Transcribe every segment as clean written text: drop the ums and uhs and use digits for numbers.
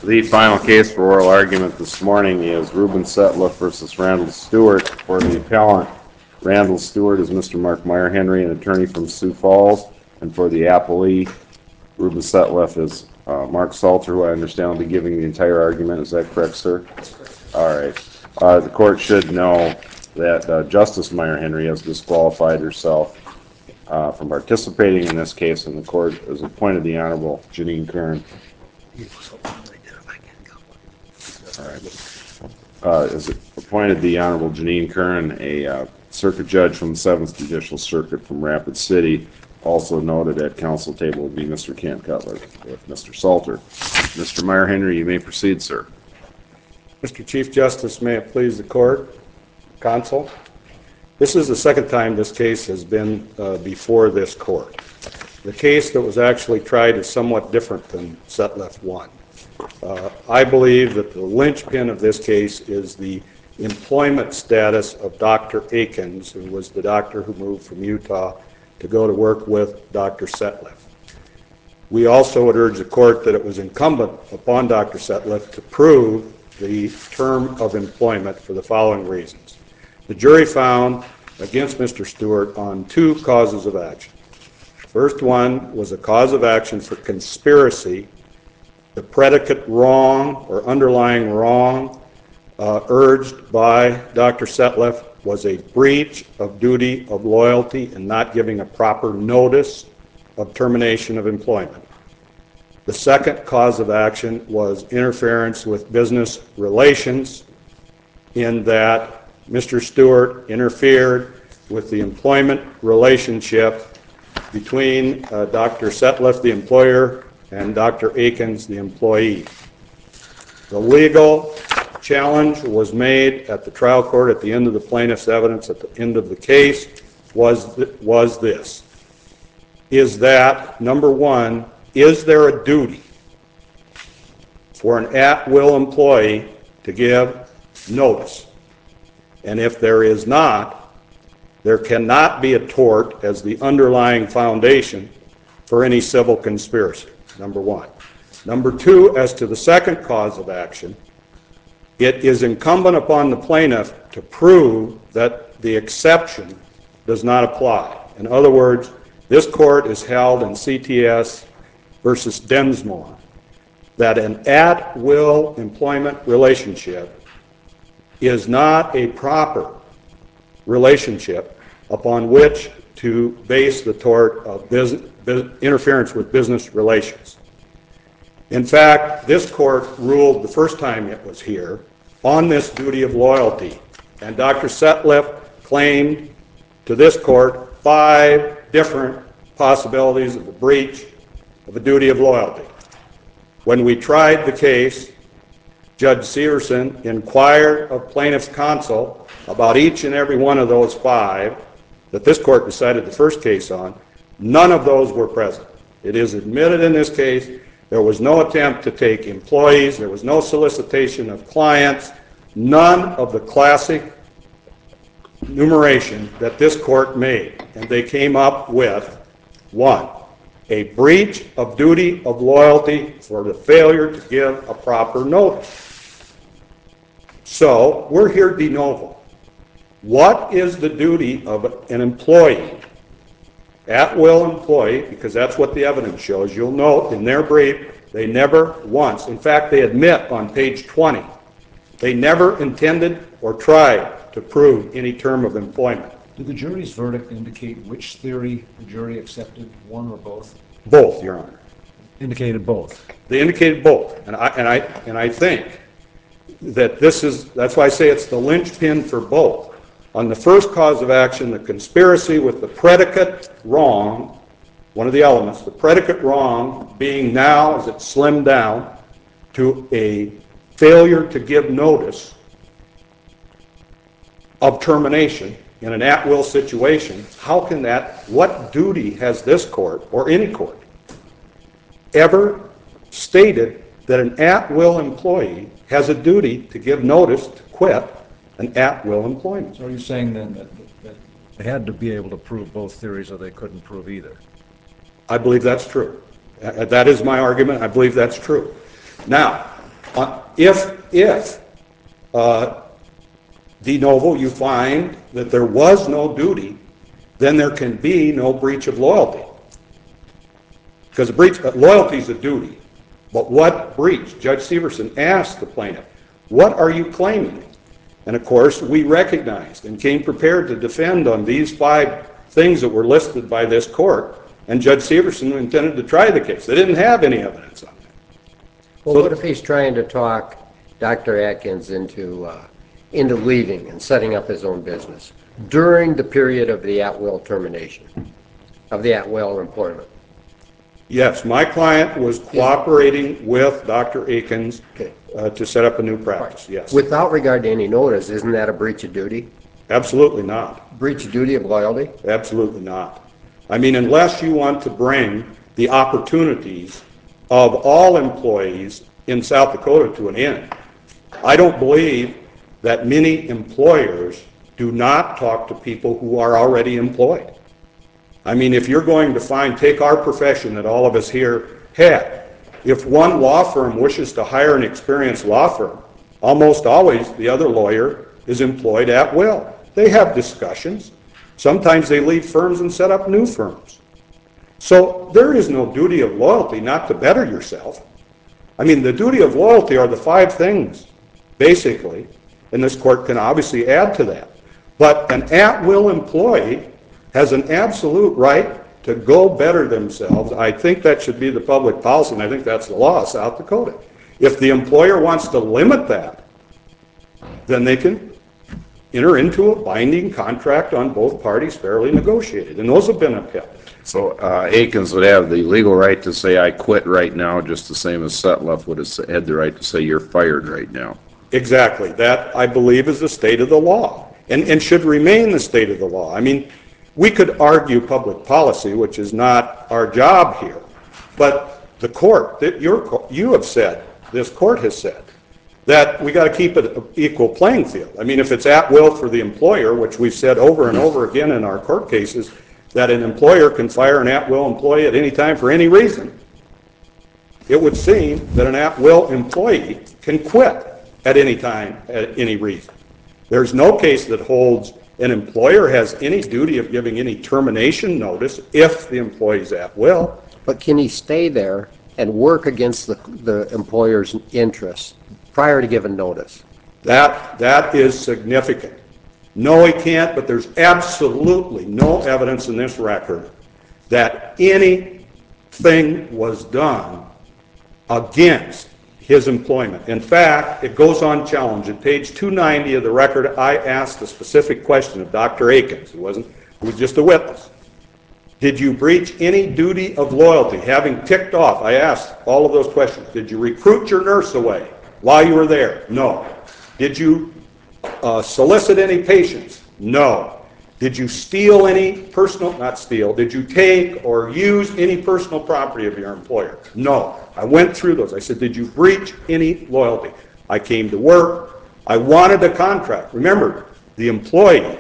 The final case for oral argument this morning is Ruben Setliff versus Randall Stewart. For the appellant, Randall Stewart is Mr. Mark Meyer-Henry, an attorney from Sioux Falls. And for the appellee, Ruben Setliff is Mark Salter, who I understand will be giving the entire argument. Is that correct, sir? All right. The court should know that Justice Meyer-Henry has disqualified herself from participating in this case, and the court has appointed the Honorable Janine Kern. All right. Has appointed the Honorable Janine Kern, a circuit judge from the 7th Judicial Circuit from Rapid City. Also noted at council table would be Mr. Kent Cutler with Mr. Salter. Mr. Meyer-Henry, you may proceed, sir. Mr. Chief Justice, may it please the court, counsel. This is the second time this case has been before this court. The case that was actually tried is somewhat different than Setliff 1. I believe that the linchpin of this case is the employment status of Dr. Akins, who was the doctor who moved from Utah to go to work with Dr. Setliff. We also would urge the court that it was incumbent upon Dr. Setliff to prove the term of employment for the following reasons. The jury found against Mr. Stewart on 2 causes of action. First one was a cause of action for conspiracy. The predicate wrong or underlying wrong urged by Dr. Setliff was a breach of duty of loyalty and not giving a proper notice of termination of employment. The second cause of action was interference with business relations, in that Mr. Stewart interfered with the employment relationship between Dr. Setliff, the employer, and Dr. Akins, the employee. The legal challenge was made at the trial court at the end of the plaintiff's evidence at the end of the case was this. Is that, number one, is there a duty for an at-will employee to give notice? And if there is not, there cannot be a tort as the underlying foundation for any civil conspiracy, number one. Number two, as to the second cause of action, it is incumbent upon the plaintiff to prove that the exception does not apply. In other words, this court is held in CTS versus Densmore that an at-will employment relationship is not a proper relationship upon which to base the tort of interference with business relations. In fact, this court ruled the first time it was here on this duty of loyalty, and Dr. Setliff claimed to this court 5 different possibilities of the breach of a duty of loyalty. When we tried the case, Judge Severson inquired of plaintiff's counsel about each and every one of those 5 that this court decided the first case on. None of those were present. It is admitted in this case there was no attempt to take employees, there was no solicitation of clients, none of the classic enumeration that this court made. And they came up with 1, a breach of duty of loyalty for the failure to give a proper notice. So we're here de novo. What is the duty of an employee, at-will employee, because that's what the evidence shows. You'll note in their brief, they never once, in fact, they admit on page 20, they never intended or tried to prove any term of employment. Did the jury's verdict indicate which theory the jury accepted, one or both? Both, Your Honor. Indicated both. They indicated both, and I think that that's why I say it's the linchpin for both. On the first cause of action, the conspiracy with the predicate wrong, one of the elements, the predicate wrong being now, as it's slimmed down, to a failure to give notice of termination in an at-will situation. How can that, what duty has this court, or any court, ever stated that an at-will employee has a duty to give notice to quit an at-will employment? So are you saying then that they had to be able to prove both theories or they couldn't prove either? I believe that's true. That is my argument. I believe that's true. Now, If de novo you find that there was no duty, then there can be no breach of loyalty. Because loyalty is a duty. But what breach? Judge Severson asked the plaintiff, what are you claiming? And of course, we recognized and came prepared to defend on these 5 things that were listed by this court, and Judge Severson intended to try the case. They didn't have any evidence on that. Well, what if he's trying to talk Dr. Atkins into leaving and setting up his own business during the period of the at-will termination, of the at-will employment? Yes, my client was cooperating with Dr. Akins Okay. To set up a new practice, yes. Without regard to any notice, isn't that a breach of duty? Absolutely not. Breach of duty of loyalty? Absolutely not. I mean, unless you want to bring the opportunities of all employees in South Dakota to an end. I don't believe that many employers do not talk to people who are already employed. I mean, if you're going to take our profession that all of us here had, if one law firm wishes to hire an experienced law firm, almost always the other lawyer is employed at will. They have discussions. Sometimes they leave firms and set up new firms. So there is no duty of loyalty not to better yourself. I mean, the duty of loyalty are the 5 things, basically, and this court can obviously add to that. But an at-will employee has an absolute right to go better themselves. I think that should be the public policy, and I think that's the law of South Dakota. If the employer wants to limit that, then they can enter into a binding contract on both parties fairly negotiated, and those have been upheld. So Akins would have the legal right to say, I quit right now, just the same as Sutliff would have had the right to say, you're fired right now. Exactly. That, I believe, is the state of the law, and should remain the state of the law. I mean, we could argue public policy, which is not our job here, but the court, you have said, this court has said, that we got to keep it an equal playing field. I mean, if it's at will for the employer, which we've said over and over again in our court cases, that an employer can fire an at-will employee at any time for any reason, it would seem that an at-will employee can quit at any time, at any reason. There's no case that holds an employer has any duty of giving any termination notice if the employee's at will. But can he stay there and work against the employer's interests prior to giving notice? That is significant. No, he can't, but there's absolutely no evidence in this record that anything was done against his employment. In fact, it goes unchallenged. At page 290 of the record, I asked a specific question of Dr. Akins, who was just a witness. Did you breach any duty of loyalty? Having ticked off, I asked all of those questions. Did you recruit your nurse away while you were there? No. Did you solicit any patients? No. Did you steal any did you take or use any personal property of your employer? No. I went through those. I said, did you breach any loyalty? I came to work. I wanted a contract. Remember, the employee,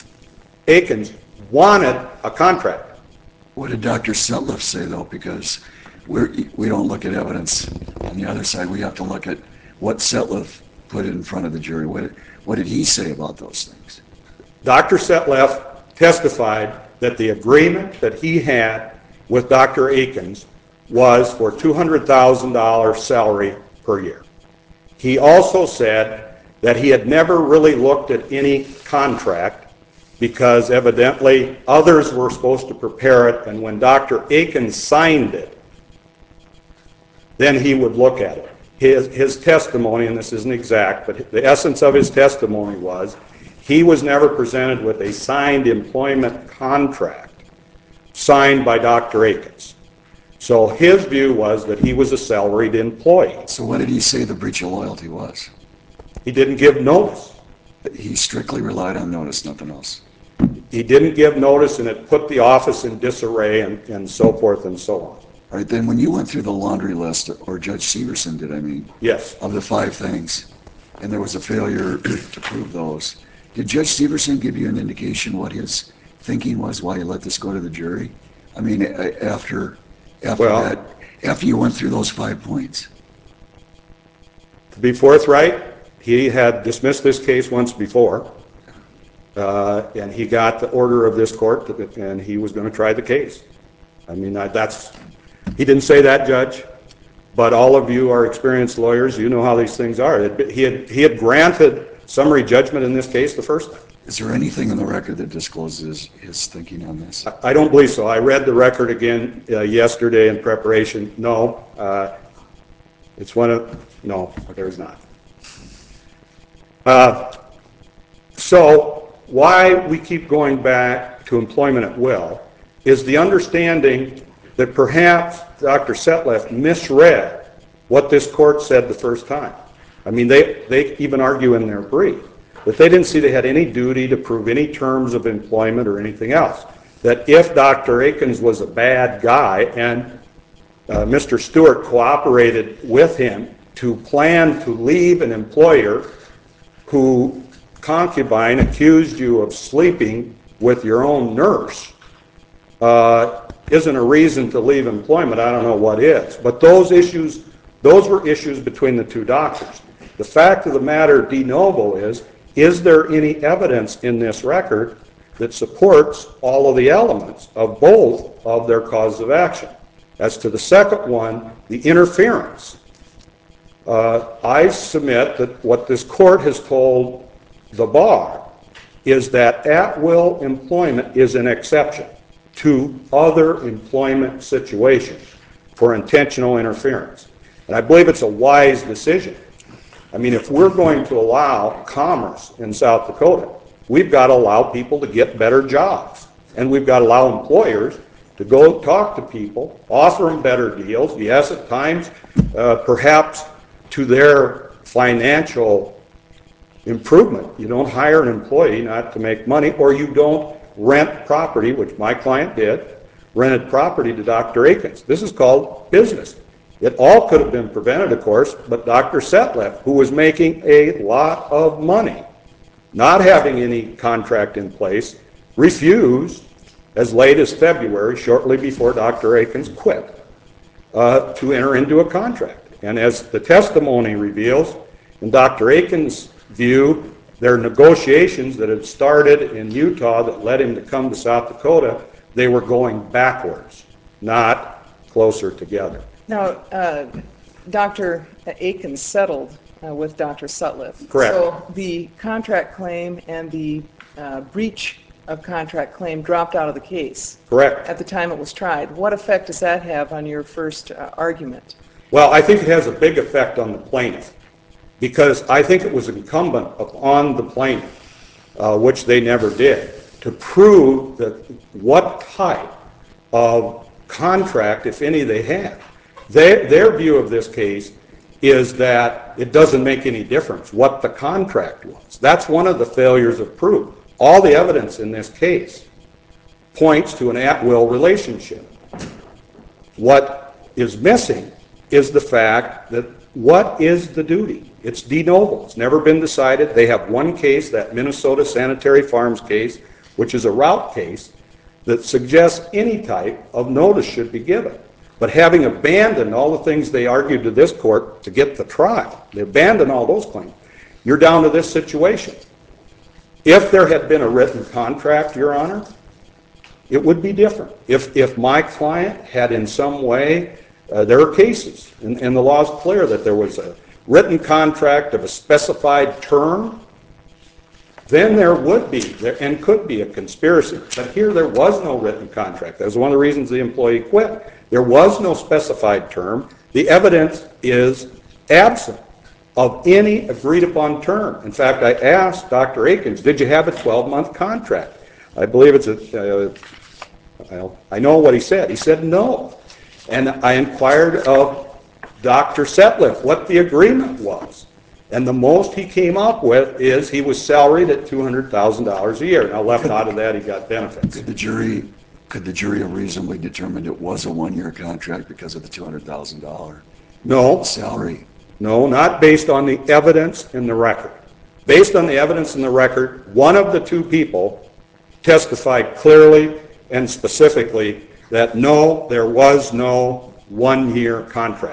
Akins, wanted a contract. What did Dr. Sutliff say, though? Because we don't look at evidence on the other side. We have to look at what Sutliff put in front of the jury. What did he say about those things? Dr. Sutliff testified that the agreement that he had with Dr. Akins was for $200,000 salary per year. He also said that he had never really looked at any contract because evidently others were supposed to prepare it, and when Dr. Akins signed it, then he would look at it. His testimony, and this isn't exact, but the essence of his testimony was he was never presented with a signed employment contract signed by Dr. Akins. So his view was that he was a salaried employee. So what did he say the breach of loyalty was? He didn't give notice. He strictly relied on notice, nothing else. He didn't give notice, and it put the office in disarray and so forth and so on. All right, then when you went through the laundry list, or Judge Severson did, Yes. of the 5 things, and there was a failure to prove those, did Judge Severson give you an indication what his thinking was while you let this go to the jury? I mean, after you went through those 5 points? To be forthright, he had dismissed this case once before, and he got the order of this court, and he was going to try the case. I mean, he didn't say that, Judge, but all of you are experienced lawyers. You know how these things are. He had granted summary judgment in this case the first time. Is there anything in the record that discloses his thinking on this? I don't believe so. I read the record again yesterday in preparation. No, no, there's not. So why we keep going back to employment at will is the understanding that perhaps Dr. Setleff misread what this court said the first time. I mean, they even argue in their brief that they didn't see they had any duty to prove any terms of employment or anything else. That if Dr. Akins was a bad guy and Mr. Stewart cooperated with him to plan to leave an employer who concubine accused you of sleeping with your own nurse, isn't a reason to leave employment. I don't know what is. But those were issues between the two doctors. The fact of the matter, de novo, is there any evidence in this record that supports all of the elements of both of their causes of action? As to the second one, the interference, I submit that what this court has told the bar is that at-will employment is an exception to other employment situations for intentional interference. And I believe it's a wise decision. I mean, if we're going to allow commerce in South Dakota, we've got to allow people to get better jobs. And we've got to allow employers to go talk to people, offer them better deals, yes, at times, perhaps to their financial improvement. You don't hire an employee not to make money, or you don't rent property, which my client did, rented property to Dr. Akins. This is called business. It all could have been prevented, of course, but Dr. Setleff, who was making a lot of money, not having any contract in place, refused, as late as February, shortly before Dr. Akins quit, to enter into a contract. And as the testimony reveals, in Dr. Akins' view, their negotiations that had started in Utah that led him to come to South Dakota, they were going backwards, not closer together. Now, Dr. Akins settled with Dr. Setleff. Correct. So the contract claim and the breach of contract claim dropped out of the case. Correct. At the time it was tried. What effect does that have on your first argument? Well, I think it has a big effect on the plaintiff, because I think it was incumbent upon the plaintiff, which they never did, to prove that what type of contract, if any, they had. Their view of this case is that it doesn't make any difference what the contract was. That's one of the failures of proof. All the evidence in this case points to an at-will relationship. What is missing is the fact that what is the duty? It's de novo. It's never been decided. They have one case, that Minnesota Sanitary Farms case, which is a route case, that suggests any type of notice should be given. But having abandoned all the things they argued to this court to get the trial, they abandoned all those claims. You're down to this situation. If there had been a written contract, Your Honor, it would be different. If my client had in some way, there are cases, and the law is clear that there was a written contract of a specified term, then there would be, and could be, a conspiracy. But here there was no written contract. That was one of the reasons the employee quit. There was no specified term. The evidence is absent of any agreed upon term. In fact, I asked Dr. Akins, did you have a 12-month contract? I believe it's I know what he said. He said no. And I inquired of Dr. Setleff what the agreement was. And the most he came up with is he was salaried at $200,000 a year. Now, left out of that, he got benefits. Could the jury have reasonably determined it was a one-year contract because of the $200,000 No. salary? No, not based on the evidence in the record. Based on the evidence in the record, one of the two people testified clearly and specifically that no, there was no one-year contract.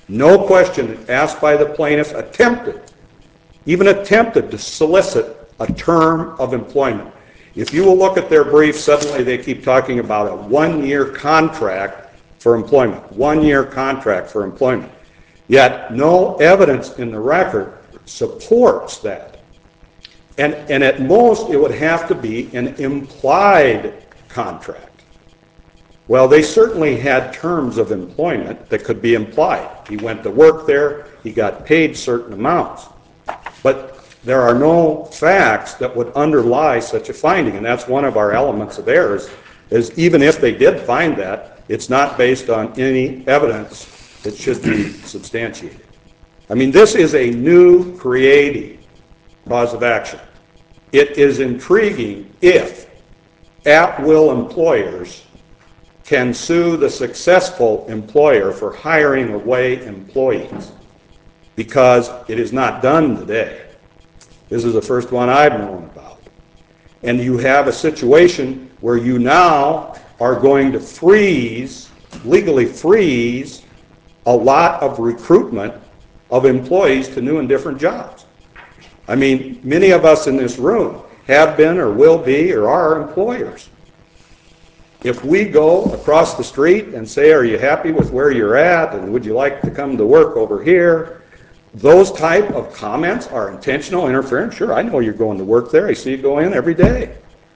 No question asked by the plaintiff even attempted to solicit a term of employment. If you will look at their brief, suddenly they keep talking about a one-year contract for employment, one-year contract for employment. Yet no evidence in the record supports that. And at most, it would have to be an implied contract. Well, they certainly had terms of employment that could be implied. He went to work there, he got paid certain amounts. But there are no facts that would underlie such a finding, and that's one of our elements of errors, is even if they did find that, it's not based on any evidence that should be substantiated. I mean, this is a new creative cause of action. It is intriguing if at-will employers can sue the successful employer for hiring away employees, because it is not done today. This is the first one I've known about. And you have a situation where you now are going to legally freeze a lot of recruitment of employees to new and different jobs. I mean, many of us in this room have been or will be or are employers. If we go across the street and say, are you happy with where you're at, and would you like to come to work over here, those type of comments are intentional interference. Sure, I know you're going to work there. I see you go in every day.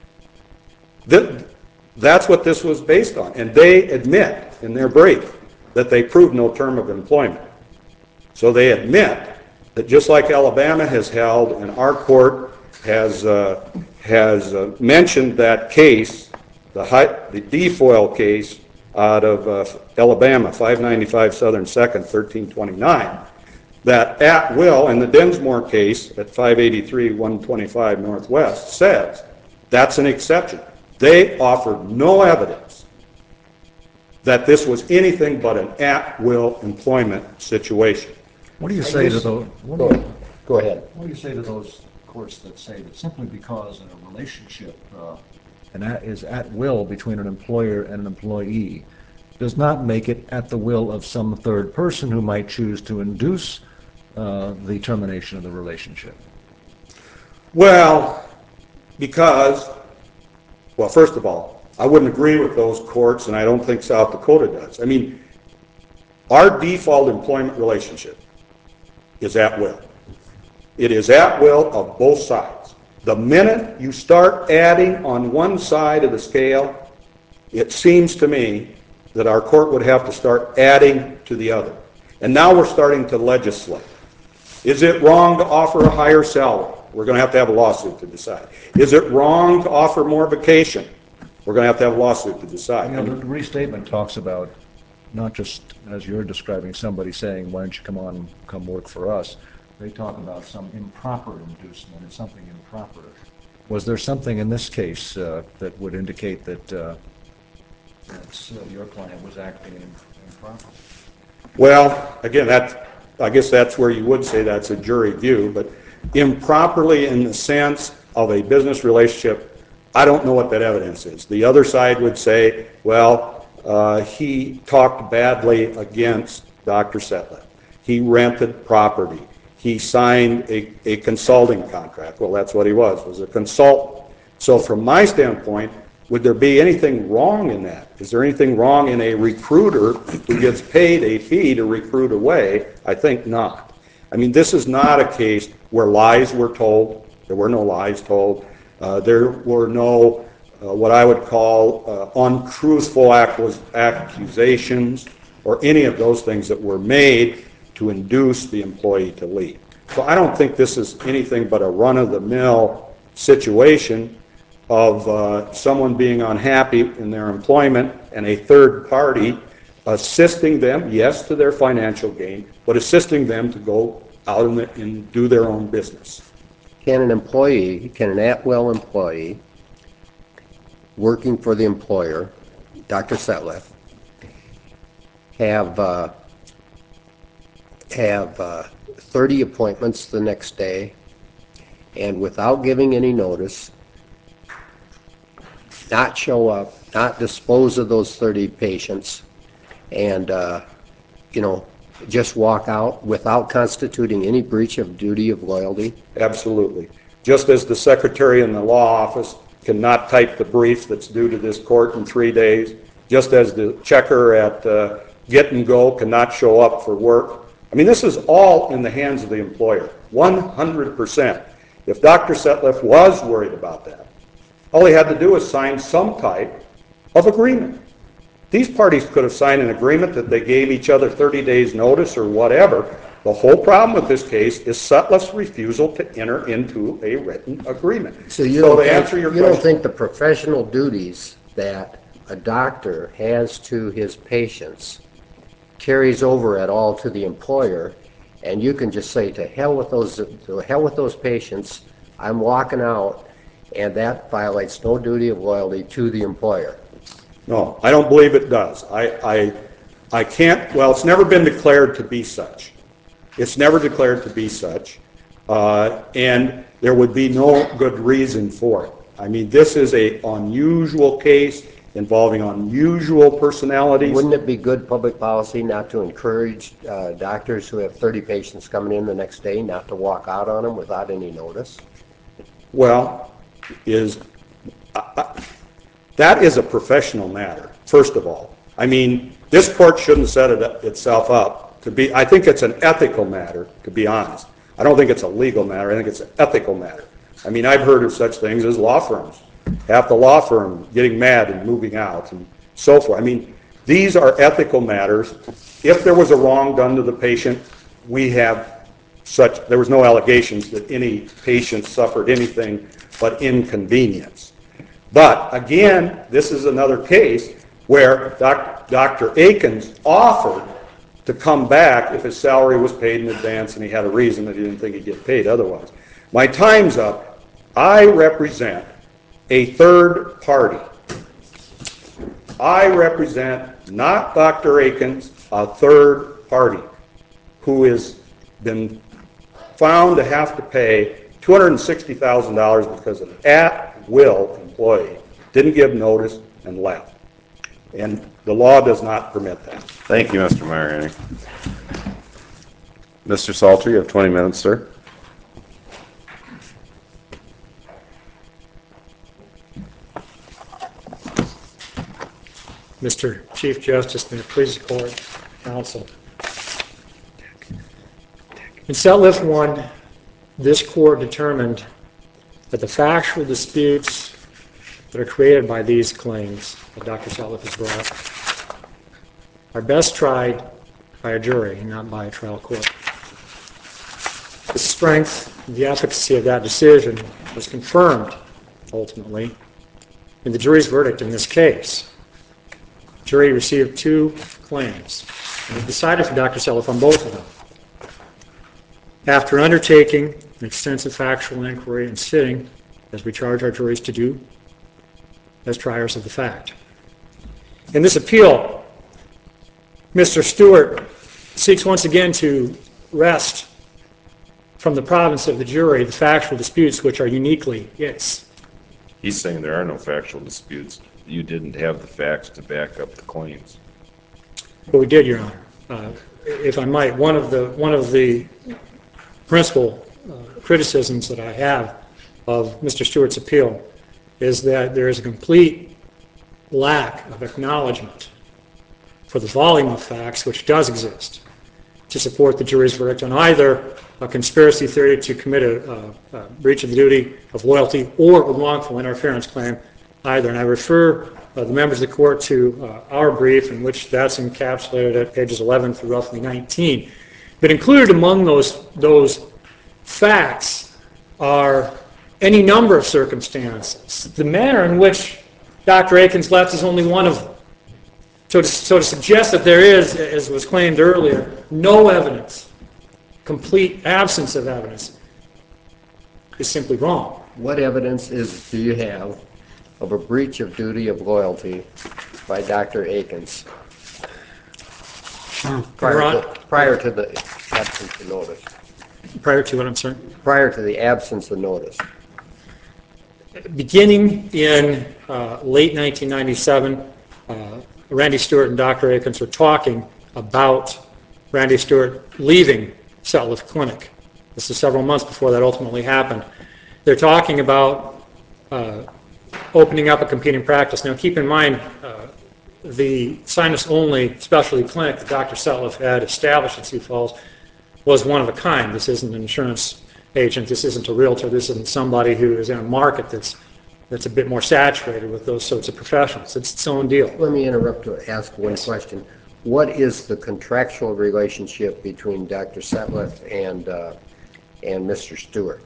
That's what this was based on. And they admit in their brief that they proved no term of employment. So they admit that just like Alabama has held, and our court has mentioned that case, the Defoyle case out of Alabama, 595 Southern 2nd, 1329, that at will, in the Densmore case at 583 125 Northwest, says that's an exception. They offered no evidence that this was anything but an at-will employment situation. What do you say to those? Go ahead. What do you say to those courts that say that simply because in a relationship is at will between an employer and an employee does not make it at the will of some third person who might choose to induce the termination of the relationship? Well, because, well, first of all, I wouldn't agree with those courts, and I don't think South Dakota does. I mean, our default employment relationship is at will. It is at will of both sides. The minute you start adding on one side of the scale, it seems to me that our court would have to start adding to the other. And now we're starting to legislate. Is it wrong to offer a higher salary? We're going to have a lawsuit to decide. Is it wrong to offer more vacation? We're going to have a lawsuit to decide. You know, the restatement talks about not just, as you're describing, somebody saying, why don't you come work for us? They talk about some improper inducement and something improper. Was there something in this case that would indicate that your client was acting improperly? Well, again, I guess that's where you would say that's a jury view, but improperly in the sense of a business relationship, I don't know what that evidence is. The other side would say, well, he talked badly against Dr. Setliff. He rented property. He signed a consulting contract. Well, that's what he was a consultant. So from my standpoint, would there be anything wrong in that? Is there anything wrong in a recruiter who gets paid a fee to recruit away? I think not. I mean, this is not a case where lies were told. There were no lies told. There were no, what I would call, untruthful accusations or any of those things that were made to induce the employee to leave. So I don't think this is anything but a run-of-the-mill situation of someone being unhappy in their employment and a third party assisting them, yes, to their financial gain, but assisting them to go out and do their own business. Can an at-will employee working for the employer, Dr. Setliff, have 30 appointments the next day and without giving any notice, not show up, not dispose of those 30 patients, and, just walk out without constituting any breach of duty of loyalty? Absolutely. Just as the secretary in the law office cannot type the brief that's due to this court in 3 days, just as the checker at Get and Go cannot show up for work. I mean, this is all in the hands of the employer, 100%. If Dr. Setliff was worried about that, all he had to do was sign some type of agreement. These parties could have signed an agreement that they gave each other 30 days notice or whatever. The whole problem with this case is Setliff's refusal to enter into a written agreement. So you don't think the professional duties that a doctor has to his patients carries over at all to the employer, and you can just say to hell with those patients, I'm walking out, and that violates no duty of loyalty to the employer? No, I don't believe it does. I can't, well, it's never been declared to be such. It's never declared to be such, and there would be no good reason for it. I mean, this is an unusual case involving unusual personalities. Wouldn't it be good public policy not to encourage doctors who have 30 patients coming in the next day not to walk out on them without any notice? Well, that is a professional matter, first of all. I mean, this court shouldn't set itself up to be, I think it's an ethical matter, to be honest. I don't think it's a legal matter, I think it's an ethical matter. I mean, I've heard of such things as law firms. Half the law firm getting mad and moving out and so forth. I mean, these are ethical matters. If there was a wrong done to the patient, there was no allegations that any patient suffered anything but inconvenience. But again, this is another case where Dr. Akins offered to come back if his salary was paid in advance and he had a reason that he didn't think he'd get paid otherwise. My time's up. I represent a third party. I represent, not Dr. Akins, a third party who has been found to have to pay $260,000 because an at-will employee didn't give notice and left. And the law does not permit that. Thank you, Mr. Meyer. Mr. Salter, you have 20 minutes, sir. Mr. Chief Justice, may it please the court, counsel. In Setliff 1, this court determined that the factual disputes that are created by these claims that Dr. Setliff has brought are best tried by a jury, not by a trial court. The strength, the efficacy of that decision was confirmed, ultimately, in the jury's verdict in this case. The jury received 2 claims, and it decided for Dr. Setliff on both of them. After undertaking an extensive factual inquiry and sitting, as we charge our juries to do, as triers of the fact. In this appeal, Mr. Stewart seeks once again to wrest from the province of the jury the factual disputes which are uniquely its. He's saying there are no factual disputes. You didn't have the facts to back up the claims. But we did, Your Honor. If I might, one of the principal criticisms that I have of Mr. Stewart's appeal is that there is a complete lack of acknowledgement for the volume of facts which does exist to support the jury's verdict on either a conspiracy theory to commit a breach of the duty of loyalty or a wrongful interference claim either. And I refer the members of the court to our brief in which that's encapsulated at pages 11 through roughly 19. But included among those facts are any number of circumstances. The manner in which Dr. Akins left is only one of them. So to suggest that there is, as was claimed earlier, no evidence, complete absence of evidence, is simply wrong. What evidence do you have of a breach of duty of loyalty by Dr. Akins prior to the absence of notice? Prior to what, I'm sorry? Prior to the absence of notice. Beginning in late 1997, Randy Stewart and Dr. Akins were talking about Randy Stewart leaving Sutliff Clinic. This is several months before that ultimately happened. They're talking about opening up a competing practice. Now keep in mind, the sinus-only specialty clinic that Dr. Sutliff had established in Sioux Falls was one of a kind. This isn't an insurance agent, this isn't a realtor, this isn't somebody who is in a market that's a bit more saturated with those sorts of professionals. It's its own deal. Let me interrupt to ask one question. What is the contractual relationship between Dr. Sutliff and Mr. Stewart?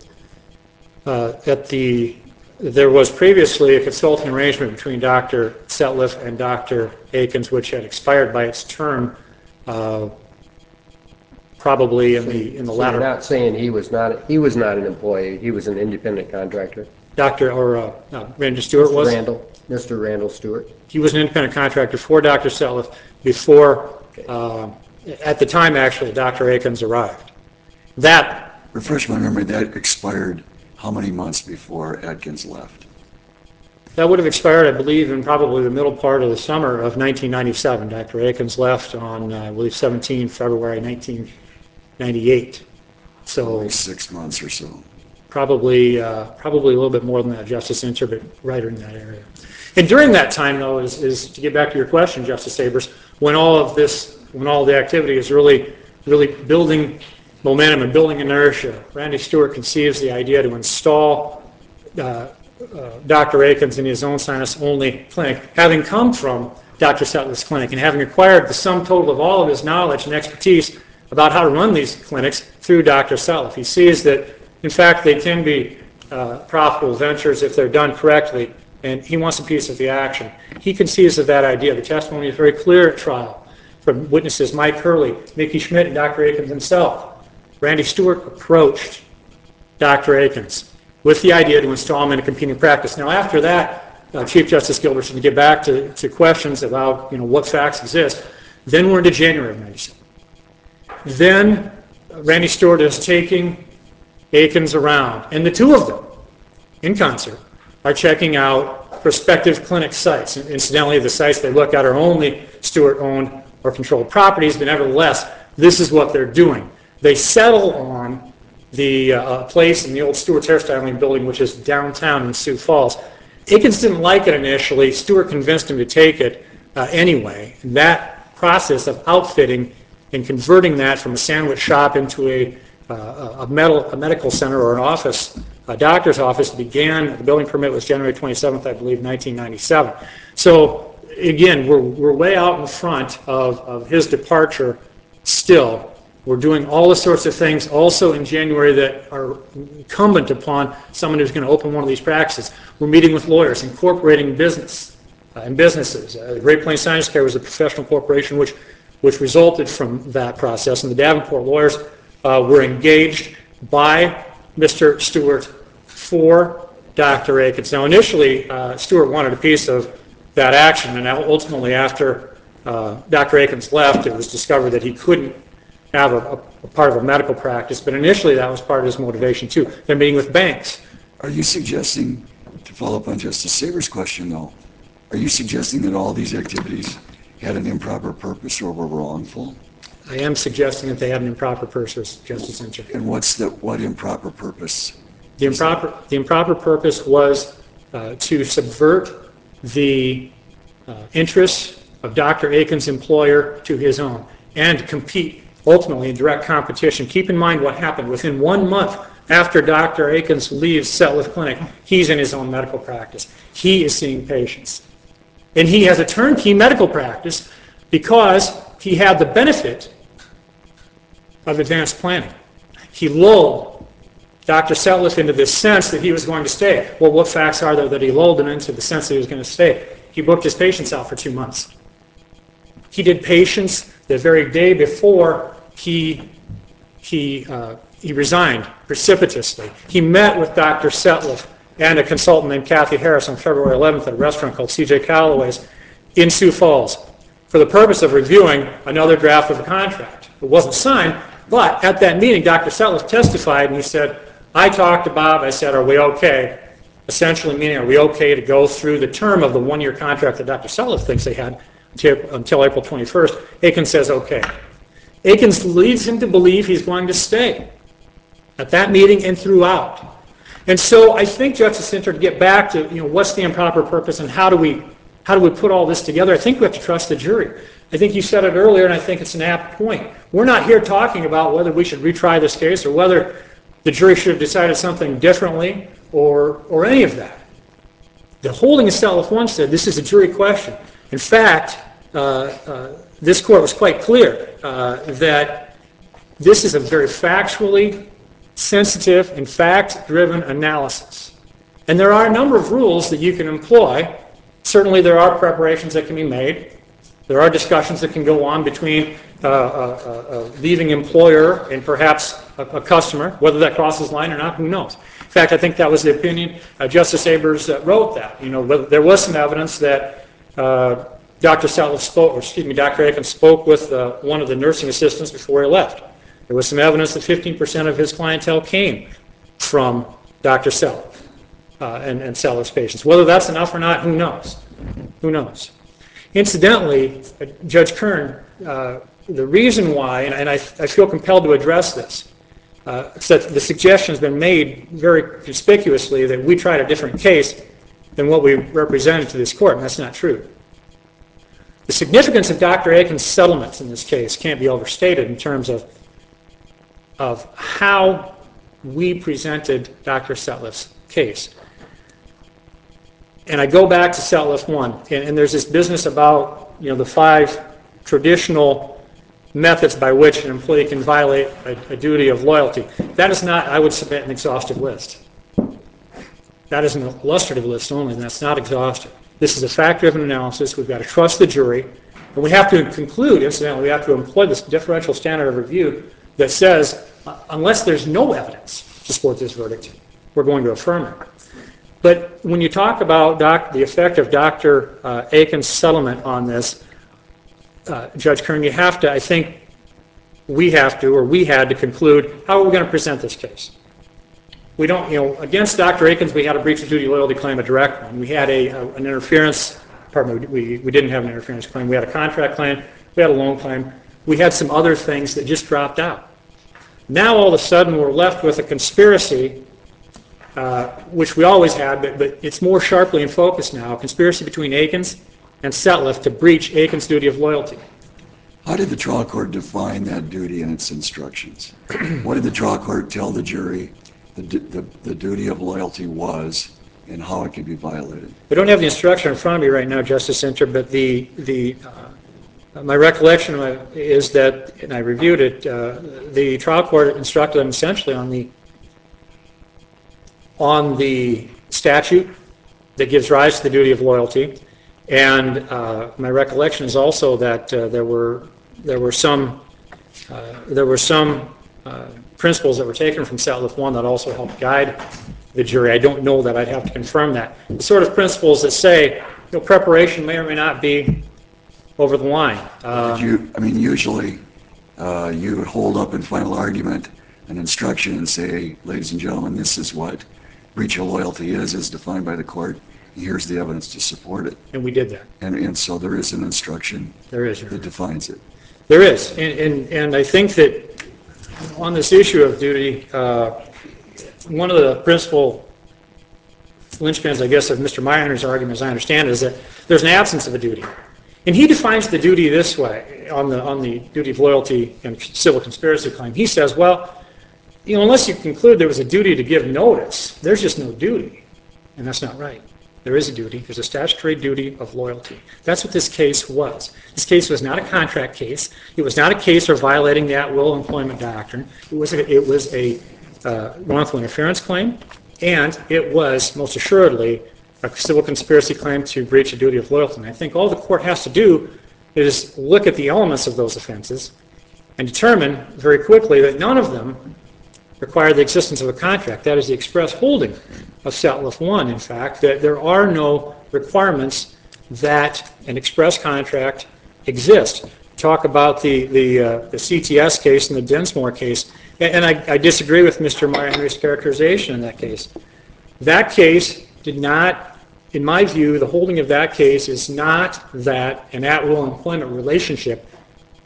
There was previously a consulting arrangement between Dr. Sutliff and Dr. Akins, which had expired by its term, probably in the So latter. you're not saying he was not an employee, he was an independent contractor? Randy Stewart was? Mr. Randall Stewart? He was an independent contractor for Dr. Sutliff before, at the time actually, Dr. Akins arrived. That, Refresh my memory, that expired how many months before Atkins left? that would have expired, I believe, in probably the middle part of the summer of 1997. Dr. Akins left on, I believe, 17 February 1998. So Only 6 months or so. probably a little bit more than that, Justice Inter, but right in that area. And during that time, though, is to get back to your question, Justice Sabers, when all the activity is really building momentum and building inertia, Randy Stewart conceives the idea to install Dr. Akins in his own sinus-only clinic, having come from Dr. Sutliff's clinic and having acquired the sum total of all of his knowledge and expertise about how to run these clinics through Dr. Sutliff. He sees that, in fact, they can be profitable ventures if they're done correctly, and he wants a piece of the action. He conceives of that idea. The testimony is very clear at trial from witnesses Mike Hurley, Mickey Schmidt, and Dr. Akins himself. Randy Stewart approached Dr. Akins with the idea to install him in a competing practice. Now, after that, Chief Justice Gilbertson, to get back to questions about what facts exist, then we're into January of 97. Then Randy Stewart is taking Akins around, and the two of them, in concert, are checking out prospective clinic sites. And incidentally, the sites they look at are only Stewart-owned or controlled properties, but nevertheless, this is what they're doing. They settle on the place in the old Stewart's Hairstyling building, which is downtown in Sioux Falls. Akins didn't like it initially. Stewart convinced him to take it anyway. And that process of outfitting and converting that from a sandwich shop into a medical center or an office, a doctor's office, began. The building permit was January 27th, I believe, 1997. So again, we're way out in front of his departure still. We're doing all the sorts of things also in January that are incumbent upon someone who's going to open one of these practices. We're meeting with lawyers, incorporating business and businesses. Great Plains Sinus Care was a professional corporation which resulted from that process, and the Davenport lawyers were engaged by Mr. Stewart for Dr. Akins. Now, initially, Stewart wanted a piece of that action, and ultimately, after Dr. Akins left, it was discovered that he couldn't have a part of a medical practice, but initially that was part of his motivation too. They're meeting with banks. Are you suggesting, to follow up on Justice Saber's question though, are you suggesting that all these activities had an improper purpose or were wrongful? I am suggesting that they had an improper purpose, Justice Incher. And what improper purpose? The improper purpose was to subvert the interests of Dr. Akins' employer to his own and to compete ultimately in direct competition. Keep in mind what happened. Within 1 month after Dr. Akins leaves Sutliff Clinic, he's in his own medical practice. He is seeing patients. And he has a turnkey medical practice because he had the benefit of advanced planning. He lulled Dr. Sutliff into this sense that he was going to stay. Well, what facts are there that he lulled him into the sense that he was going to stay? He booked his patients out for 2 months. He did patients the very day before he resigned precipitously. He met with Dr. Sutliff and a consultant named Kathy Harris on February 11th at a restaurant called C.J. Calloway's in Sioux Falls for the purpose of reviewing another draft of the contract. It wasn't signed, but at that meeting, Dr. Sutliff testified and he said, I talked to Bob, I said, are we okay? Essentially meaning, are we okay to go through the term of the one-year contract that Dr. Sutliff thinks they had until April 21st? Akins says, okay. Akins leads him to believe he's going to stay at that meeting and throughout. And so I think, Justice Center, to get back to, what's the improper purpose and how do we put all this together, I think we have to trust the jury. I think you said it earlier, and I think it's an apt point. We're not here talking about whether we should retry this case or whether the jury should have decided something differently or any of that. The holding of Seliff 1 said this is a jury question. In fact, this court was quite clear that this is a very factually sensitive and fact-driven analysis. And there are a number of rules that you can employ. Certainly there are preparations that can be made. There are discussions that can go on between a leaving employer and perhaps a customer. Whether that crosses the line or not, who knows? In fact, I think that was the opinion. Justice Abers wrote that. There was some evidence that Dr. Akins spoke with one of the nursing assistants before he left. There was some evidence that 15% of his clientele came from Dr. Seliff and Seliff's patients. Whether that's enough or not, who knows? Who knows? Incidentally, Judge Kern, the reason why, and I feel compelled to address this, is that the suggestion has been made very conspicuously that we tried a different case than what we represented to this court, and that's not true. The significance of Dr. Akins' settlements in this case can't be overstated in terms of how we presented Dr. Seliff's case. And I go back to Seliff 1, and there's this business about the 5 traditional methods by which an employee can violate a duty of loyalty. That is not, I would submit, an exhaustive list. That is an illustrative list only, and that's not exhaustive. This is a fact-driven analysis. We've got to trust the jury, and we have to conclude, incidentally, we have to employ this differential standard of review that says, unless there's no evidence to support this verdict, we're going to affirm it. But when you talk about the effect of Dr. Akins' settlement on this, Judge Kern, you have to, I think, we had to conclude, how are we going to present this case? We don't, against Dr. Akins, we had a breach of duty loyalty claim, a direct one. We had an interference, we didn't have an interference claim. We had a contract claim. We had a loan claim. We had some other things that just dropped out. Now, all of a sudden, we're left with a conspiracy, which we always had, but it's more sharply in focus now, a conspiracy between Akins and Seliff to breach Akins' duty of loyalty. How did the trial court define that duty in its instructions? What did the trial court tell the jury the duty of loyalty was and how it could be violated? We don't have the instruction in front of me right now, Justice Center, but my recollection is that, and I reviewed it, the trial court instructed them essentially on the statute that gives rise to the duty of loyalty, and my recollection is also that there were some principles that were taken from Seliff 1 that also helped guide the jury. I don't know that. I'd have to confirm that. The sort of principles that say preparation may or may not be over the line. Usually you would hold up in final argument an instruction and say, ladies and gentlemen, this is what breach of loyalty is as defined by the court. Here's the evidence to support it. And we did that. And so there is an instruction that defines it. There is. And I think that on this issue of duty, one of the principal linchpins, I guess, of Mr. Meyer's argument, as I understand it, is that there's an absence of a duty. And he defines the duty this way on the duty of loyalty and civil conspiracy claim. He says, well, unless you conclude there was a duty to give notice, there's just no duty. And that's not right. There is a duty. There's a statutory duty of loyalty. That's what this case was. This case was not a contract case. It was not a case for violating the at-will employment doctrine. It was a wrongful interference claim, and it was, most assuredly, a civil conspiracy claim to breach a duty of loyalty. And I think all the court has to do is look at the elements of those offenses and determine very quickly that none of them require the existence of a contract. That is the express holding of Seliff 1, in fact, that there are no requirements that an express contract exist. Talk about the CTS case and the Densmore case, and I disagree with Mr. Meyer-Henry's characterization in that case. That case did not, in my view, the holding of that case is not that an at-will employment relationship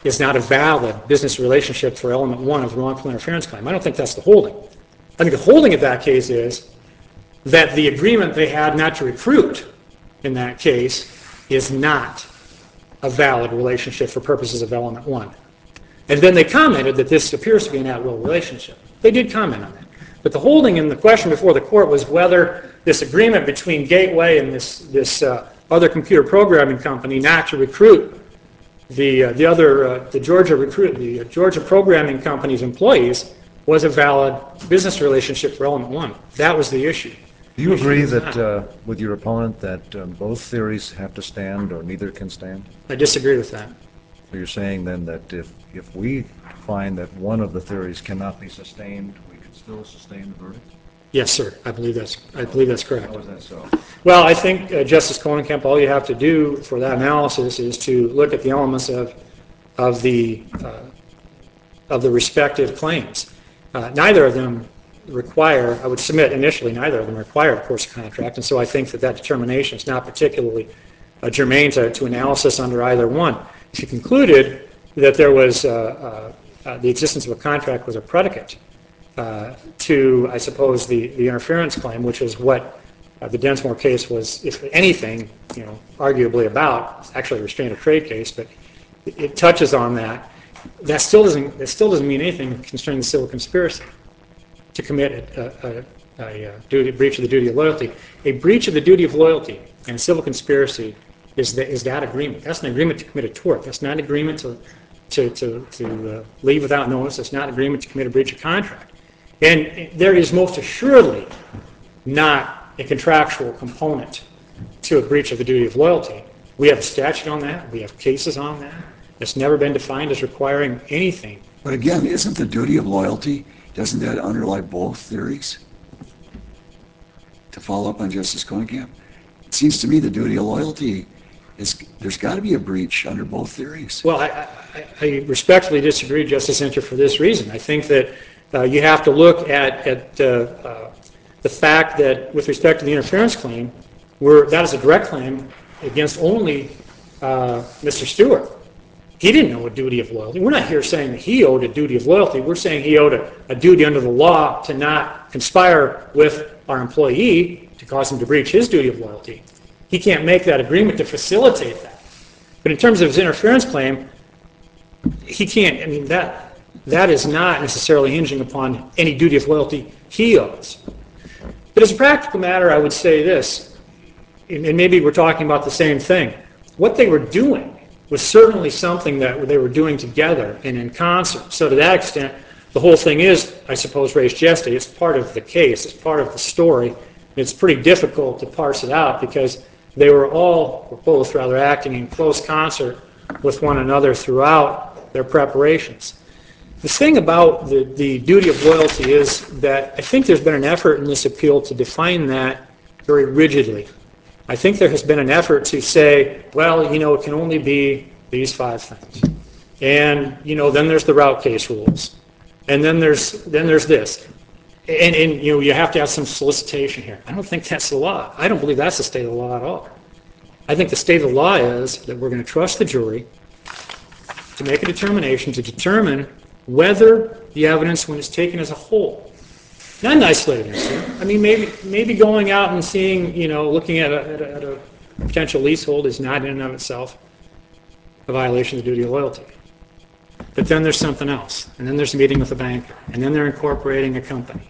is not a valid business relationship for element one of the wrongful interference claim. I don't think that's the holding. I think the holding of that case is that the agreement they had not to recruit in that case is not a valid relationship for purposes of element one. And then they commented that this appears to be an at-will relationship. They did comment on that. But the holding in the question before the court was whether this agreement between Gateway and this other computer programming company not to recruit the Georgia programming company's employees was a valid business relationship for element one. That was the issue. Do you agree that, with your opponent, that both theories have to stand or neither can stand? I disagree with that. So you're saying then that if we find that one of the theories cannot be sustained, we could still sustain the verdict? Yes, sir. I believe that's correct. How is that so? Well, I think, Justice Kohlenkamp, all you have to do for that analysis is to look at the elements of the respective claims. Neither of them require, I would submit initially, neither of them require a course of contract, and so I think that determination is not particularly germane to analysis under either one. She concluded that there was the existence of a contract was a predicate to, I suppose, the interference claim, which is what the Densmore case was, if anything, arguably about. It's actually a restraint of trade case, but it touches on that. That still doesn't mean anything concerning the civil conspiracy to commit a breach of the duty of loyalty. A breach of the duty of loyalty and civil conspiracy is that agreement. That's an agreement to commit a tort. That's not an agreement to leave without notice. It's not an agreement to commit a breach of contract. And there is most assuredly not a contractual component to a breach of the duty of loyalty. We have a statute on that. We have cases on that. It's never been defined as requiring anything. But again, isn't the duty of loyalty, doesn't that underlie both theories? To follow up on Justice Kohlenkamp, it seems to me the duty of loyalty is, there's got to be a breach under both theories. Well, I respectfully disagree, Justice Enter, for this reason. I think that you have to look at the fact that with respect to the interference claim, that is a direct claim against only Mr. Stewart. He didn't know a duty of loyalty. We're not here saying that he owed a duty of loyalty. We're saying he owed a duty under the law to not conspire with our employee to cause him to breach his duty of loyalty. He can't make that agreement to facilitate that. But in terms of his interference claim, he can't, I mean, that is not necessarily hinging upon any duty of loyalty he owes. But as a practical matter, I would say this, and maybe we're talking about the same thing. What they were doing was certainly something that they were doing together and in concert. So to that extent, the whole thing is, I suppose, res geste. It's part of the case. It's part of the story. It's pretty difficult to parse it out because they were both acting in close concert with one another throughout their preparations. The thing about the duty of loyalty is that I think there's been an effort in this appeal to define that very rigidly. I think there has been an effort to say, well, it can only be these 5 things. And, then there's the route case rules. And then there's this. And you have to have some solicitation here. I don't think that's the law. I don't believe that's the state of the law at all. I think the state of the law is that we're going to trust the jury to make a determination to determine whether the evidence, when it's taken as a whole, not an isolated incident. I mean, maybe going out and seeing, looking at a potential leasehold is not in and of itself a violation of the duty of loyalty. But then there's something else. And then there's a meeting with a banker. And then they're incorporating a company.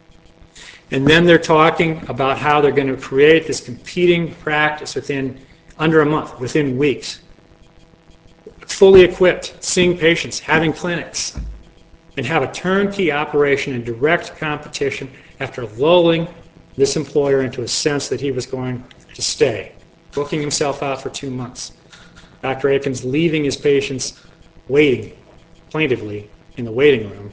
And then they're talking about how they're going to create this competing practice under a month, within weeks. Fully equipped, seeing patients, having clinics, and have a turnkey operation in direct competition after lulling this employer into a sense that he was going to stay, booking himself out for 2 months. Dr. Akins leaving his patients waiting plaintively in the waiting room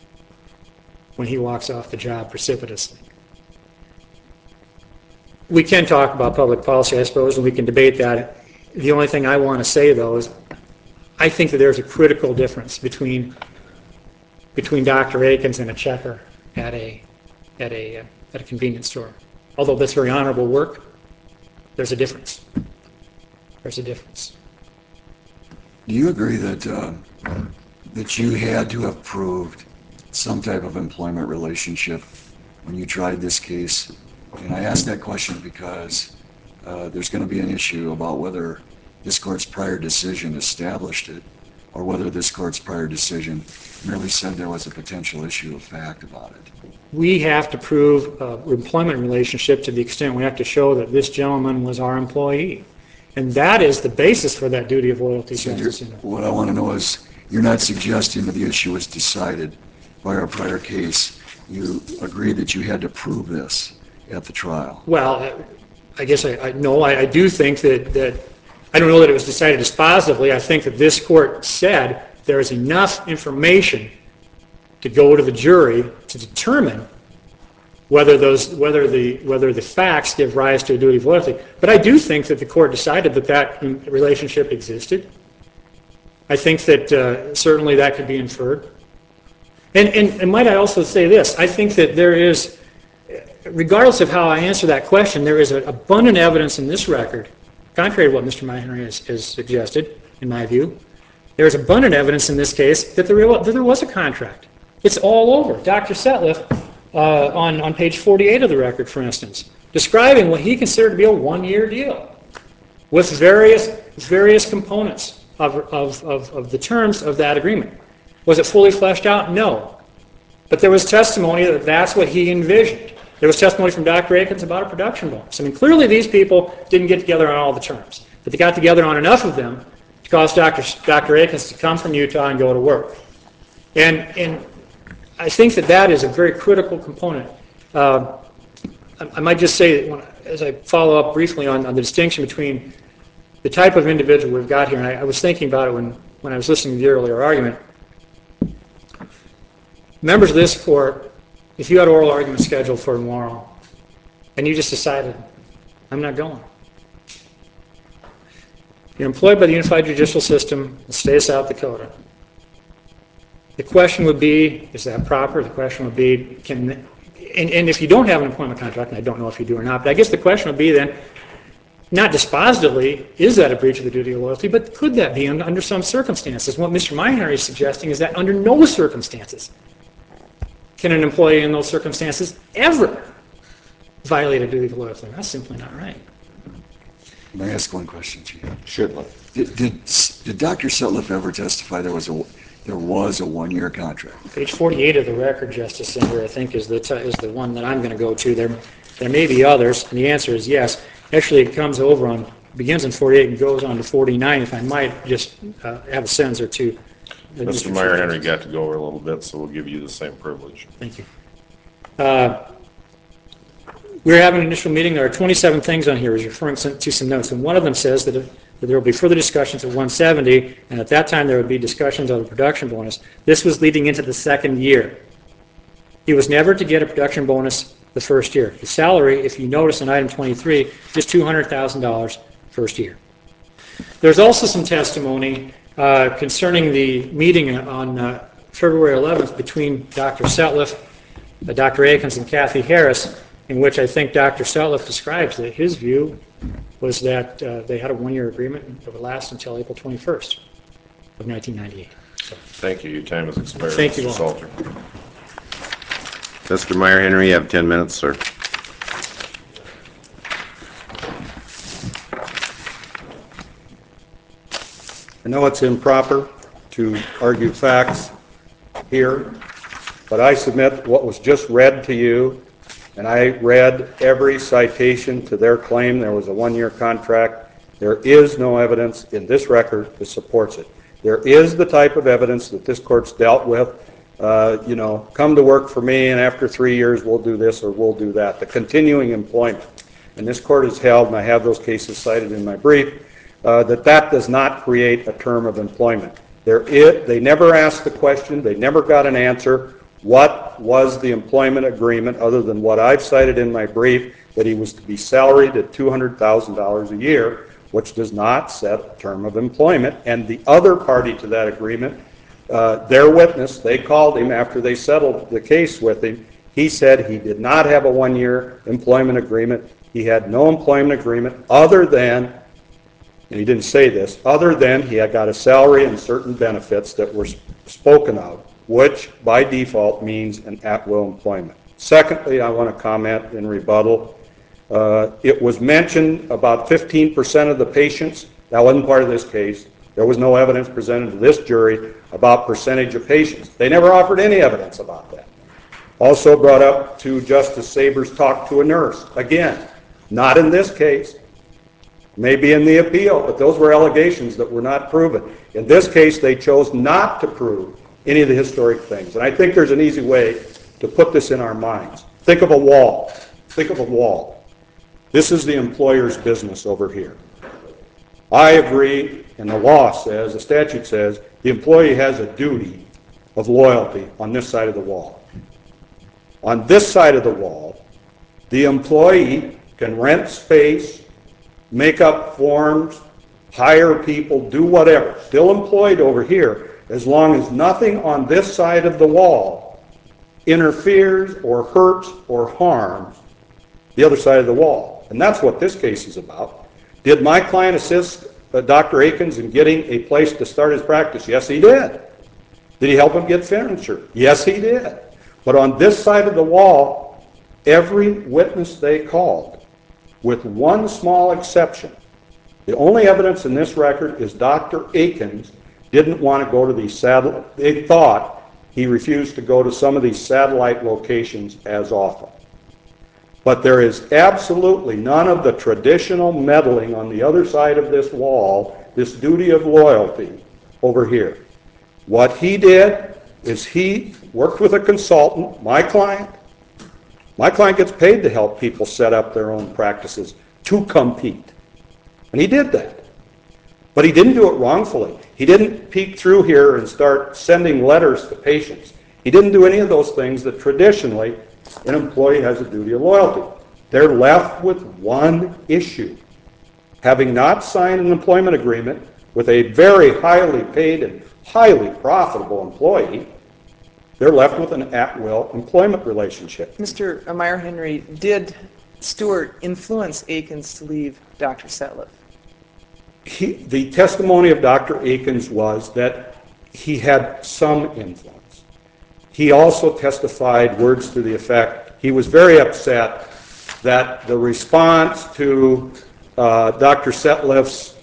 when he walks off the job precipitously. We can talk about public policy, I suppose, and we can debate that. The only thing I want to say, though, is I think that there's a critical difference between Dr. Akins and a checker at a convenience store. Although that's very honorable work, there's a difference. There's a difference. Do you agree that that you had to have proved some type of employment relationship when you tried this case? And I ask that question because there's going to be an issue about whether this court's prior decision established it, or whether this court's prior decision merely said there was a potential issue of fact about it. We have to prove employment relationship to the extent we have to show that this gentleman was our employee. And that is the basis for that duty of loyalty. So what I want to know is, you're not suggesting that the issue was decided by our prior case. You agree that you had to prove this at the trial. Well, I guess I do think that I don't know that it was decided dispositively. I think that this court said there is enough information to go to the jury to determine whether the facts give rise to a duty of loyalty. But I do think that the court decided that relationship existed. I think that certainly that could be inferred. And might I also say this? I think that there is, regardless of how I answer that question, there is abundant evidence in this record, contrary to what Mr. Myhenry has suggested, in my view. There is abundant evidence in this case that there was a contract. It's all over. Dr. Setliff, on page 48 of the record, for instance, describing what he considered to be a one-year deal with various components of the terms of that agreement. Was it fully fleshed out? No. But there was testimony that that's what he envisioned. There was testimony from Dr. Akins about a production bonus. I mean, clearly these people didn't get together on all the terms, but they got together on enough of them to cause Dr. Akins to come from Utah and go to work. And I think that is a very critical component. I might just say, as I follow up briefly on the distinction between the type of individual we've got here, and I was thinking about it when I was listening to the earlier argument. Members of this court, if you had oral argument scheduled for tomorrow, and you just decided, I'm not going. You're employed by the Unified Judicial System in the state of South Dakota. The question would be, is that proper? The question would be, and if you don't have an employment contract, and I don't know if you do or not, but I guess the question would be then, not dispositively, is that a breach of the duty of loyalty, but could that be under some circumstances? What Mr. Myhenry is suggesting is that under no circumstances can an employee in those circumstances ever violate a duty of loyalty. That's simply not right. May I ask one question, Chief? Certainly. Did Dr. Setliff ever testify there was a one-year contract? Page 48 of the record, Justice Singer, I think is the one that I'm going to go to. There may be others, and the answer is yes. Actually, it begins in 48 and goes on to 49. If I might just have a sentence or two. Mr. Myhenry got to go over a little bit, so we'll give you the same privilege. Thank you. We were having an initial meeting. There are 27 things on here. He's referring to some notes, and one of them says that there will be further discussions at 170, and at that time there would be discussions on the production bonus. This was leading into the second year. He was never to get a production bonus the first year. His salary, if you notice in item 23, is $200,000 first year. There's also some testimony concerning the meeting on February 11th between Dr. Setliff, Dr. Akins, and Kathy Harris, in which I think Dr. Setliff describes that his view was that they had a one-year agreement that would last until April 21st of 1998. So, thank you. Your time has expired. Thank you Mr. all. Salter. Mr. Myhenry, you have 10 minutes, sir. I know it's improper to argue facts here, but I submit what was just read to you, and I read every citation to their claim there was a one-year contract. There is no evidence in this record that supports it. There is the type of evidence that this court's dealt with, come to work for me, and after 3 years we'll do this or we'll do that. The continuing employment. And this court has held, and I have those cases cited in my brief, that does not create a term of employment. They never asked the question, they never got an answer, what was the employment agreement other than what I've cited in my brief, that he was to be salaried at $200,000 a year, which does not set a term of employment. And the other party to that agreement, their witness, they called him after they settled the case with him. He said he did not have a one-year employment agreement. He had no employment agreement other than and he didn't say this, other than he had got a salary and certain benefits that were spoken of, which by default means an at-will employment. Secondly, I want to comment in rebuttal. It was mentioned about 15% of the patients. That wasn't part of this case. There was no evidence presented to this jury about percentage of patients. They never offered any evidence about that. Also brought up to Justice Saber's talk to a nurse. Again, not in this case. Maybe in the appeal, but those were allegations that were not proven. In this case, they chose not to prove any of the historic things. And I think there's an easy way to put this in our minds. Think of a wall. Think of a wall. This is the employer's business over here. I agree, and the law says, the statute says, the employee has a duty of loyalty on this side of the wall. On this side of the wall, the employee can rent space, make up forms, hire people, do whatever. Still employed over here, as long as nothing on this side of the wall interferes or hurts or harms the other side of the wall. And that's what this case is about. Did my client assist Dr. Akins in getting a place to start his practice? Yes, he did. Did he help him get furniture? Yes, he did. But on this side of the wall, every witness they called, with one small exception, the only evidence in this record is Dr. Akins didn't want to go to these satellite, they thought he refused to go to some of these satellite locations as often. But there is absolutely none of the traditional meddling on the other side of this wall, this duty of loyalty over here. What he did is he worked with a consultant, my client. My client gets paid to help people set up their own practices to compete. And he did that. But he didn't do it wrongfully. He didn't peek through here and start sending letters to patients. He didn't do any of those things that traditionally an employee has a duty of loyalty. They're left with one issue. Having not signed an employment agreement with a very highly paid and highly profitable employee, they're left with an at-will employment relationship. Mr. Meyer-Henry, did Stewart influence Akins to leave Dr. Setliff? The testimony of Dr. Akins was that he had some influence. He also testified words to the effect, he was very upset that the response to Dr. Setliff's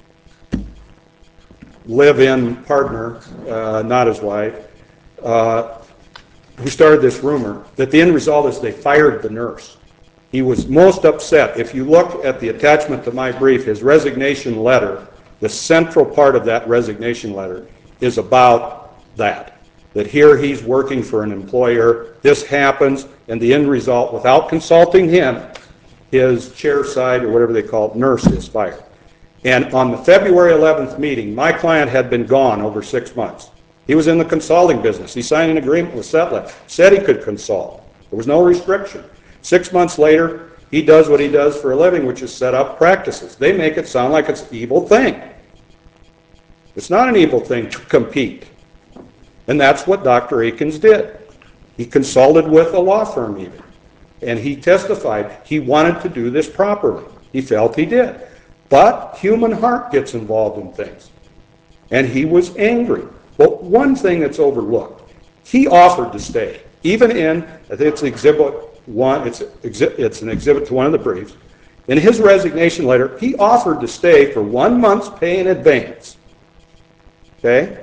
live-in partner, not his wife, who started this rumor, that the end result is they fired the nurse. He was most upset. If you look at the attachment to my brief, his resignation letter, the central part of that resignation letter is about that here he's working for an employer, this happens, and the end result, without consulting him, his chair side, or whatever they call it, nurse is fired. And on the February 11th meeting, my client had been gone over 6 months. He was in the consulting business. He signed an agreement with Setliff, said he could consult. There was no restriction. 6 months later, he does what he does for a living, which is set up practices. They make it sound like it's an evil thing. It's not an evil thing to compete. And that's what Dr. Akins did. He consulted with a law firm even. And he testified he wanted to do this properly. He felt he did. But human heart gets involved in things. And he was angry. But one thing that's overlooked, he offered to stay. Even in, I think it's Exhibit 1, it's an exhibit to one of the briefs. In his resignation letter, he offered to stay for 1 month's pay in advance. Okay?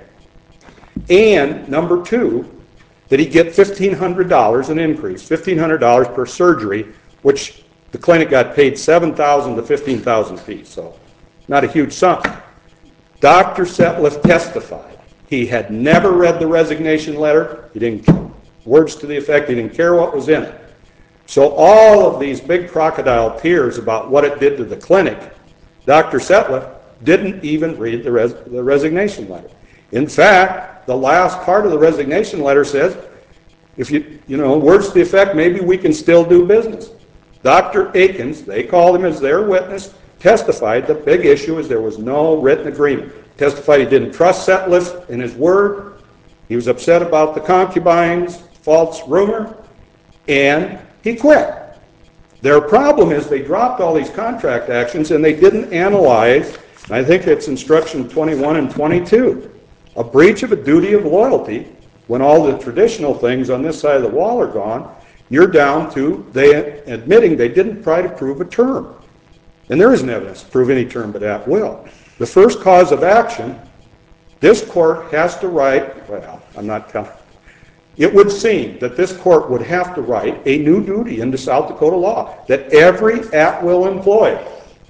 And number two, that he get $1,500, an increase, $1,500 per surgery, which the clinic got paid $7,000 to $15,000 fees, so not a huge sum. Dr. Setliff testified he had never read the resignation letter. He didn't, words to the effect, he didn't care what was in it. So all of these big crocodile tears about what it did to the clinic, Dr. Setliff didn't even read the resignation letter. In fact, the last part of the resignation letter says, if words to the effect, maybe we can still do business. Dr. Akins, they called him as their witness, testified the big issue is there was no written agreement. Testified he didn't trust Setliff in his word. He was upset about the concubines, false rumor, and he quit. Their problem is they dropped all these contract actions and they didn't analyze, And I think it's instruction 21 and 22. A breach of a duty of loyalty, when all the traditional things on this side of the wall are gone, you're down to they admitting they didn't try to prove a term. And there isn't evidence to prove any term but at will. The first cause of action, this court has to write, well, I'm not telling. It would seem that this court would have to write a new duty into South Dakota law that every at-will employee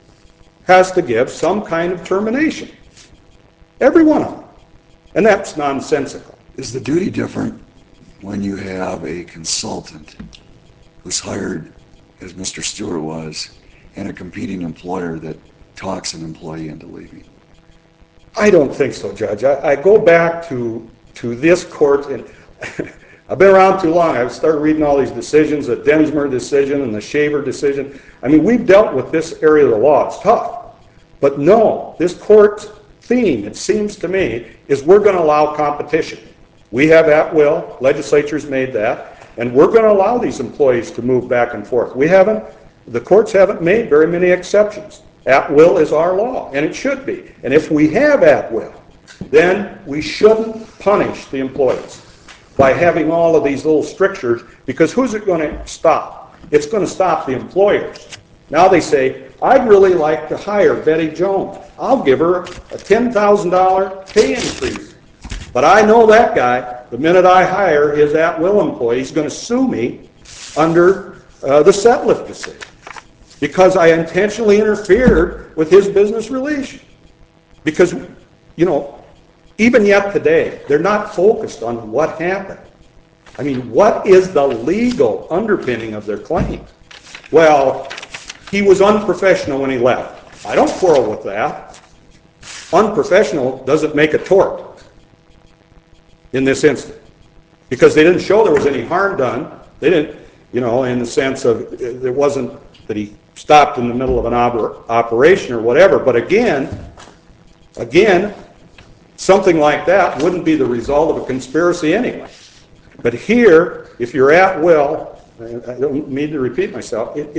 has to give some kind of termination. Every one of them. And that's nonsensical. Is the duty different when you have a consultant who's hired, as Mr. Stewart was, and a competing employer that talks an employee into leaving? I don't think so, Judge. I go back to this court, and I've been around too long. I've started reading all these decisions, the Densmore decision and the Shaver decision. I mean, we've dealt with this area of the law. It's tough. But no, this court's theme, it seems to me, is we're going to allow competition. We have at will, legislature's made that, and we're going to allow these employees to move back and forth. The courts haven't made very many exceptions. At will is our law, and it should be. And if we have at will, then we shouldn't punish the employees by having all of these little strictures, because who's it going to stop? It's going to stop the employers. Now they say, I'd really like to hire Betty Jones. I'll give her a $10,000 pay increase. But I know that guy, the minute I hire his at-will employee, he's going to sue me under the Setliff decision, because I intentionally interfered with his business relation. Because, you know, even yet today, they're not focused on what happened. I mean, what is the legal underpinning of their claim? Well, he was unprofessional when he left. I don't quarrel with that. Unprofessional doesn't make a tort in this instance, because they didn't show there was any harm done. They didn't, you know, in the sense of it wasn't that he stopped in the middle of an operation or whatever. But again, something like that wouldn't be the result of a conspiracy anyway. But here, if you're at will, I don't mean to repeat myself, it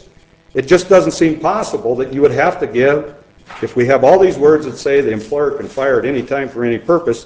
just doesn't seem possible that you would have to give, if we have all these words that say the employer can fire at any time for any purpose,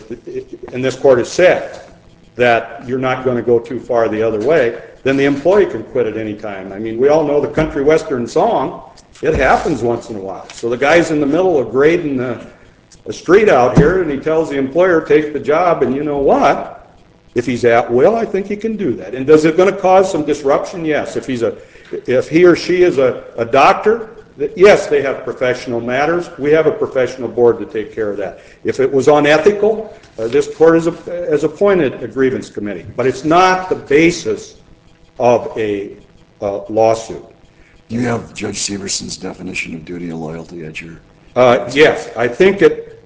and this court has said that you're not going to go too far the other way, then the employee can quit at any time. I mean, we all know the country western song. It happens once in a while. So the guy's in the middle of grading a street out here, and he tells the employer, take the job, and you know what? If he's at will, I think he can do that. And is it going to cause some disruption? Yes. If he or she is a doctor, yes, they have professional matters. We have a professional board to take care of that. If it was unethical, this court has appointed a grievance committee. But it's not the basis of a lawsuit. Do you have Judge Severson's definition of duty of loyalty at your... Yes, I think it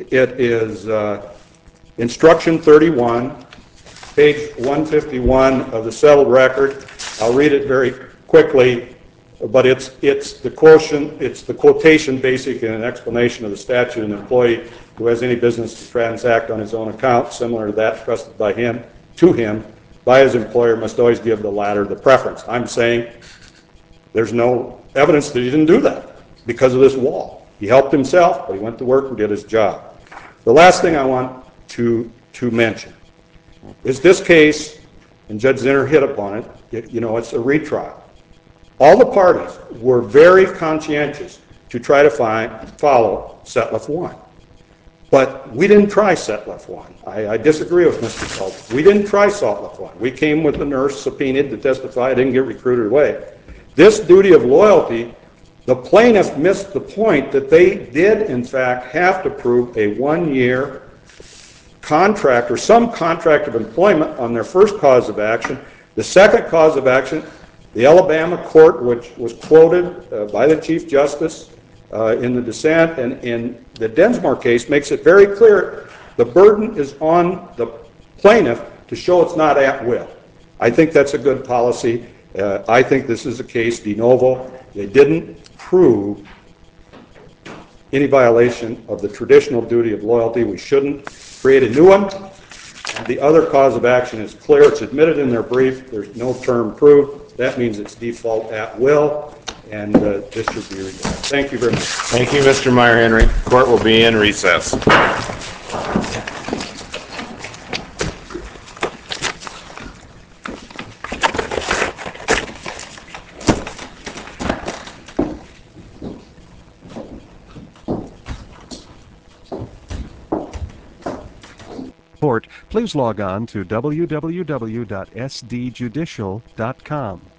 is instruction 31, page 151 of the settled record. I'll read it very quickly, but it's the quotation basically an explanation of the statute. An employee who has any business to transact on his own account, similar to that trusted by him, to him, by his employer, must always give the latter the preference. I'm saying there's no evidence that he didn't do that because of this wall. He helped himself, but he went to work and did his job. The last thing I want to mention is this case, and Judge Zinner hit upon it, you know, it's a retrial. All the parties were very conscientious to try to follow Setliff 1. But we didn't try Setliff 1. I disagree with Mr. Schultz. We didn't try Setliff 1. We came with the nurse subpoenaed to testify. I didn't get recruited away. This duty of loyalty, the plaintiff missed the point that they did, in fact, have to prove a 1-year contract or some contract of employment on their first cause of action. The second cause of action, the Alabama court, which was quoted by the Chief Justice in the dissent, and in the Densmore case, makes it very clear the burden is on the plaintiff to show it's not at will. I think that's a good policy. I think this is a case de novo. They didn't prove any violation of the traditional duty of loyalty. We shouldn't create a new one. And the other cause of action is clear. It's admitted in their brief. There's no term proved. That means it's default at will. and this should be resolved. Thank you very much. Thank you, Mr. Meyer Henry. Court will be in recess. Please log on to www.sdjudicial.com.